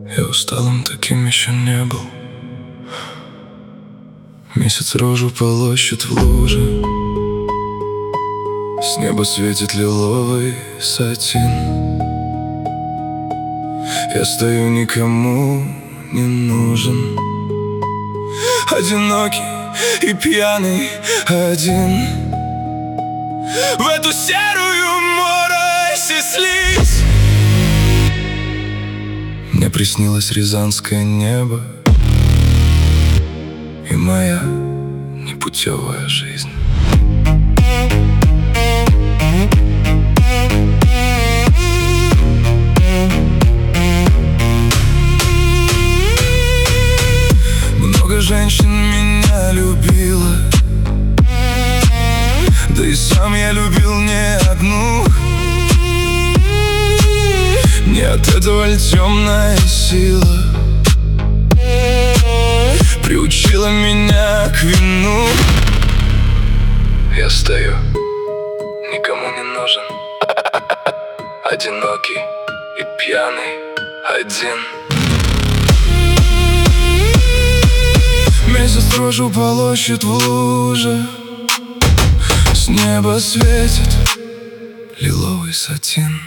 Я усталым таким еще не был. Месяц рожу полощет в луже. С неба светит лиловый сатин. Я стою, никому не нужен, одинокий и пьяный один. В эту серую морось и слизь мне приснилось рязанское небо и моя непутевая жизнь. Много женщин меня любило, да и сам я любил не одну. Не от этого ль темная сила приучила меня к вину? Я стою, никому не нужен, одинокий и пьяный один. Месяц рожу полощет в луже. С неба светит лиловый сатин.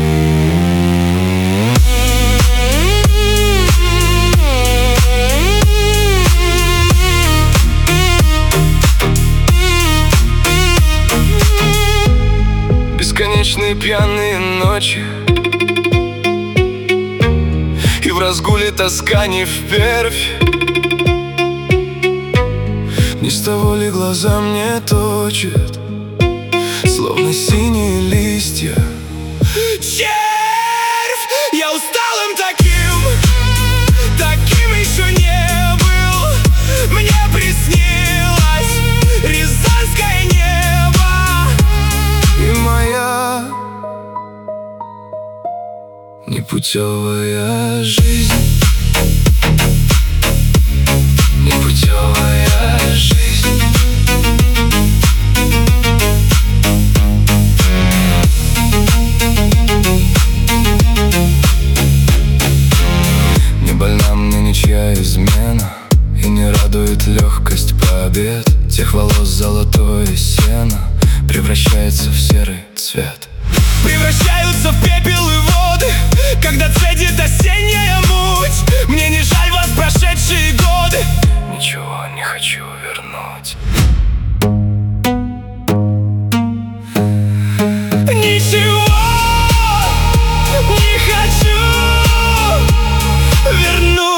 Бесконечные пьяные ночи, и в разгуле тоска не впервь. Не с того ли глаза мне точат, словно синие листья? Червь! Я усталым таким еще не был. Мне приснилось рязанское небо и моя непутевая жизнь. Непутевая жизнь. Не больна мне ничья измена, и не радует легкость побед. Тех волос золотое сено превращается в серый цвет. Превращаются в пепел и воды, когда цедит осенняя муть. Мне не жаль вас, прошедшие годы. Ничего не хочу вернуть. Ничего не хочу вернуть.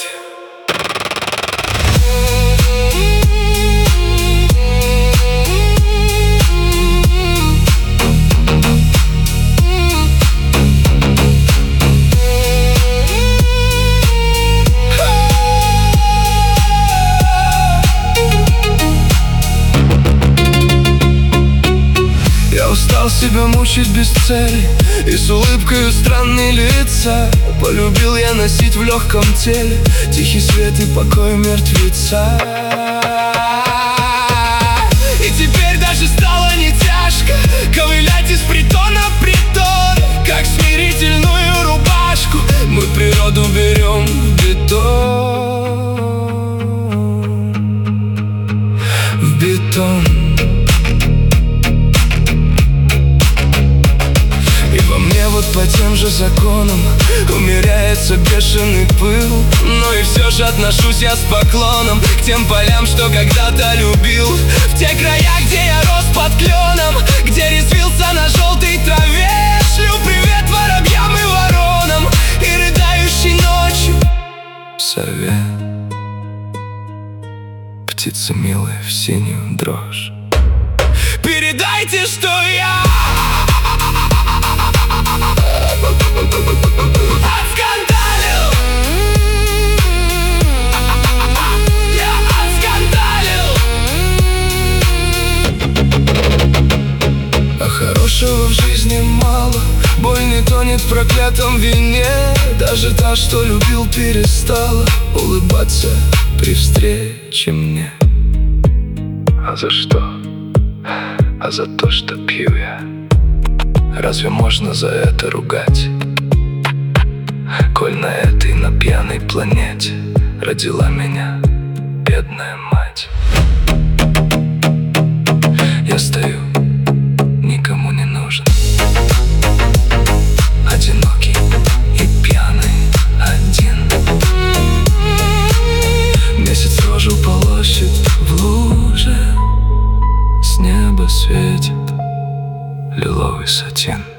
Устал себя мучить без цели и с улыбкой у странной лица. Полюбил я носить в легком теле тихий свет и покой мертвеца. И теперь даже стало не тяжко ковылять из притона в притон. Как смирительную рубашку мы природу берем в бетон. В бетон. Вот по тем же законам умеряется бешеный пыл. Но и все же отношусь я с поклоном к тем полям, что когда-то любил. В те края, где я рос под кленом, где резвился на желтой траве. Шлю привет воробьям и воронам и рыдающей ночью сове. Птицы милые в синюю дрожь, передайте, что я отскандалил. Я отскандалил. А хорошего в жизни мало. Боль не тонет в проклятом вине. Даже та, что любил, перестала улыбаться при встрече мне. А за что? А за то, что пью я. Разве можно за это ругать? Коль на этой написано планете родила меня бедная мать. Я стою, никому не нужен, одинокий и пьяный один. Месяц рожу полощет в луже, с неба светит лиловый сатин.